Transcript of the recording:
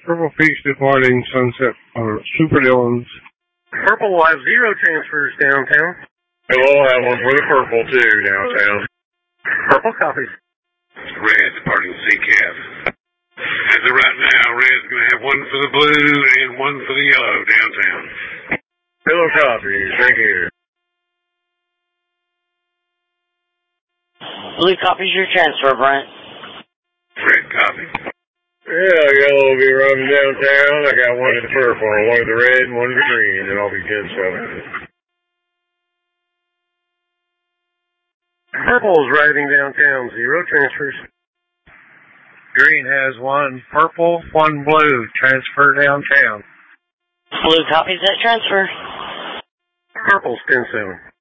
Purple Peach departing Sunset or Super Dillon's. Purple will have 0 transfers downtown. We'll have one for the purple too downtown. Purple copies. Red departing CCAF. As of right now, Red's going to have one for the blue and one for the yellow downtown. Yellow copies, thank you. Blue copies your transfer, Brent. Red copy. Yeah, yellow will be running downtown. I got one in the purple, one in the red, and one in the green, and I'll be 10-7. Purple is riding downtown, 0 transfers. Green has 1 purple, 1 blue. Transfer downtown. Blue copies that transfer. Purple's 10-7.